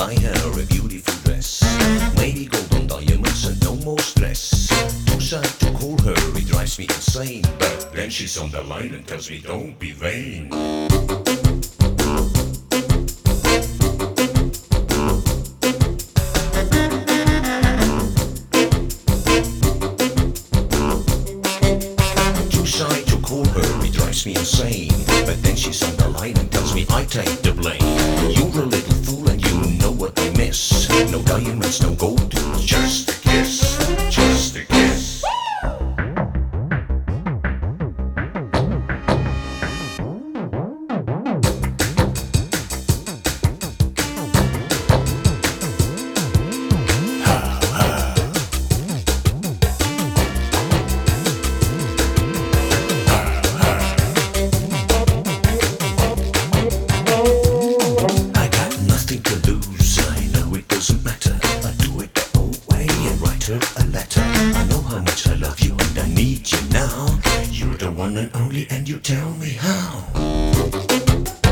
buy her a beautiful dress. Maybe golden diamonds and no more stress. Too shy to call her, it drives me insane. But then she's on the line and tells me don't be vain. Too shy to call her, it drives me insane. But then she's on the line and tells me I take the blame. You're a little fool and you know what I miss. No diamonds, no gold, just a kiss, just a kiss. I got nothing to lose, I know it doesn't matter. I do it the old way and write her a letter. I know how much I love you and I need you now. You're the one and only and you tell me how.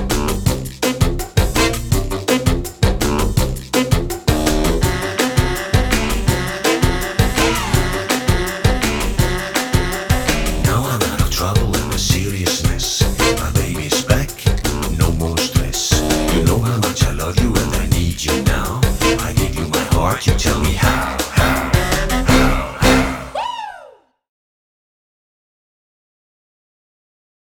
Now I'm out of trouble and a serious mess. My baby's back, no more stress. You know how much I love you and I need you now. I give you my heart, you tell me how.